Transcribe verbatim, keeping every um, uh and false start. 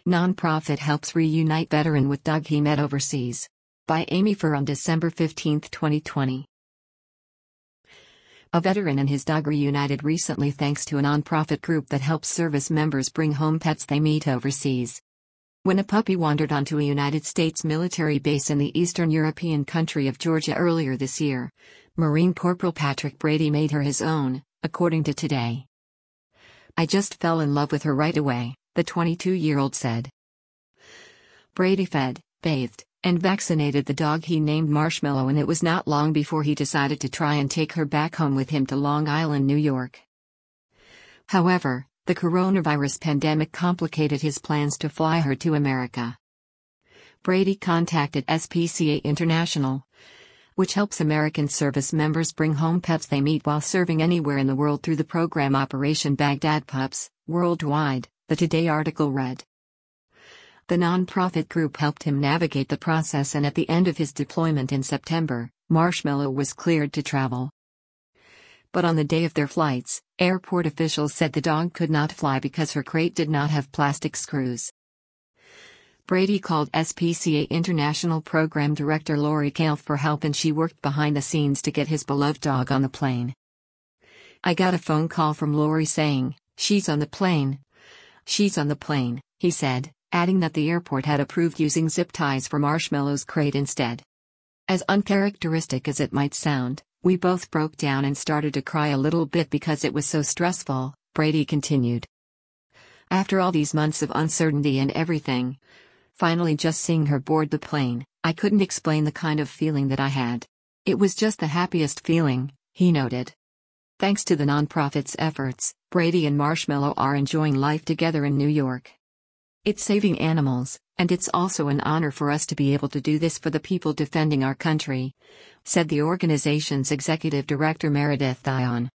Nonprofit helps reunite veteran with dog he met overseas. By Amy Furr on December fifteenth, twenty twenty. A veteran and his dog reunited recently thanks to a nonprofit group that helps service members bring home pets they meet overseas. When a puppy wandered onto a United States military base in the Eastern European country of Georgia earlier this year, Marine Corporal Patrick Brady made her his own, according to Today. "I just fell in love with her right away," the twenty-two-year-old said. Brady fed, bathed, and vaccinated the dog he named Marshmallow, and it was not long before he decided to try and take her back home with him to Long Island, New York. However, the coronavirus pandemic complicated his plans to fly her to America. Brady contacted S P C A International, which helps American service members bring home pets they meet while serving anywhere in the world through the program Operation Baghdad Pups, worldwide, the Today article read. The nonprofit group helped him navigate the process, and at the end of his deployment in September, Marshmallow was cleared to travel. But on the day of their flights, airport officials said the dog could not fly because her crate did not have plastic screws. Brady called S P C A International Program Director Lori Kale for help, and she worked behind the scenes to get his beloved dog on the plane. "I got a phone call from Lori saying, 'She's on the plane. She's on the plane,'" he said, adding that the airport had approved using zip ties for Marshmallow's crate instead. "As uncharacteristic as it might sound, we both broke down and started to cry a little bit because it was so stressful," Brady continued. "After all these months of uncertainty and everything, finally just seeing her board the plane, I couldn't explain the kind of feeling that I had. It was just the happiest feeling," he noted. Thanks to the nonprofit's efforts, Brady and Marshmallow are enjoying life together in New York. "It's saving animals, and it's also an honor for us to be able to do this for the people defending our country," said the organization's executive director Meredith Dion.